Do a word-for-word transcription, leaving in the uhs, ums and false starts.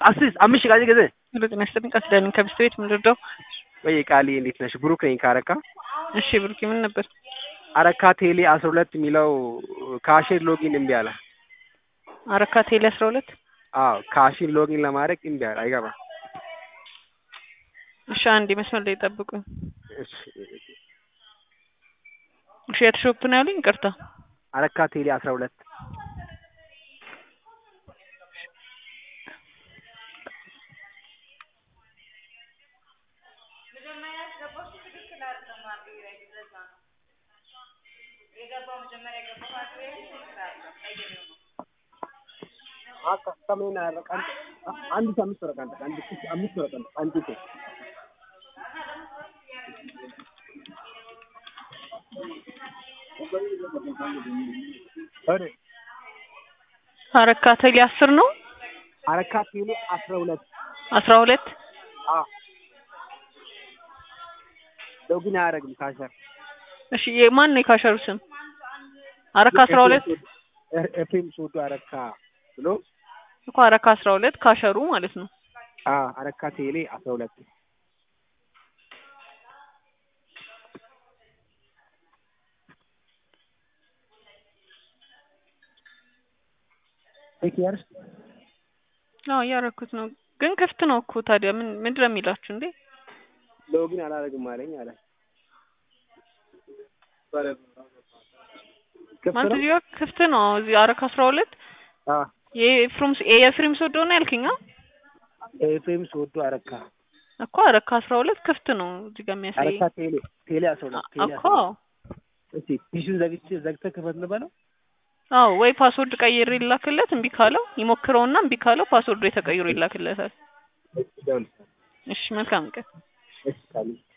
አስስ አምሽ ጋር ገዘ ለጤና ይስጥልኝ ቀስዳኝ ከብስት ቤት ምንድነው ወይ ቃሊ እንዴት ነሽ ብሩክ ነኝ ካረካ እሺ ብሩክ ምን ነበር አረካ ቴሌ አስራ ሁለት ሚለው ካሽን ሎጊን እምቢ አለ አረካ ቴሌ አስራ ሁለት አዎ ካሽን ሎጊን ለማድረግ እምቢ አለ አይገባ እሺ አንዴ መስመር ላይ ጠብቁኝ እሺ እሺ የትሾፕ ነው ያለኝ ይቅርታ አረካ ቴሌ አስራ ሁለት አካ ሰሜና ረቃን አንድ ሳምንት ረቃን አንድ አምስት ረቃን አንድ ቴ አረ አረካ ቴሌ አስር ነው አረካ ቴሌ አስራ ሁለት አስራ ሁለት አ ሎጊን አያረግም ካሸር እሺ የማን ነው የካሸሩ ስም አረካ አስራ ሁለት ኤፍኤም ሶዶ አረካ ብሎ እኮ አረካ አስራ ሁለት ካሸሩ ማለት ነው አ አረካ ቴሌ አስራ ሁለት እኪያርስ አዎ ያረኩት ነው ግን ክፍት ነው እኮ ታዲያ ምን ምንድነው የሚላችሁ እንዴ ሎጊን አላረግም አለኝ አለ ማለት ነው ክፍት ነው እዚህ አረካ አስራ ሁለት አ የፍሩም የፍሪም ሶዶ ነው ያልከኝ ኤፍኤም ሶዶ አረካ እኮ አረካ አስራ ሁለት ክፍት ነው እዚህ ጋር የሚያሳይ አረካ ቴሌ ቴሌ አስራ ሁለት ቴሌ እኮ እሺ ፒሲውን ዘግቼ ዘግተህ ክፈት ልበለው አዎ ወይ ፓስወርድ ቀይሬ ይላክለት እምቢ ካለው ይሞክረውና እምቢ ካለው ፓስወርዱ የተቀይሮ ይላክለታል እሺ መልካም ቀን እሺ